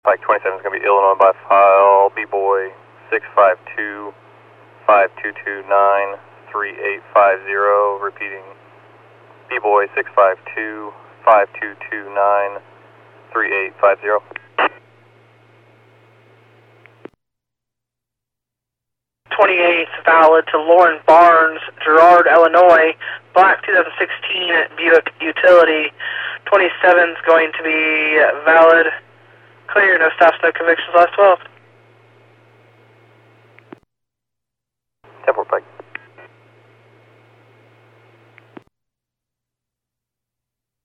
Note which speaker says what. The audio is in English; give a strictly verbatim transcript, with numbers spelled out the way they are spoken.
Speaker 1: Bike twenty-seven is going to be Illinois by file, B-Boy six five two, five two two nine, three eight five zero, repeating B-Boy six five two, five two two nine, three eight five zero.
Speaker 2: twenty-eight valid to Lauren Barnes, Girard, Illinois, black two thousand sixteen Buick Utility. twenty-seven is going to be valid. Clear, no stops, no convictions, last twelve.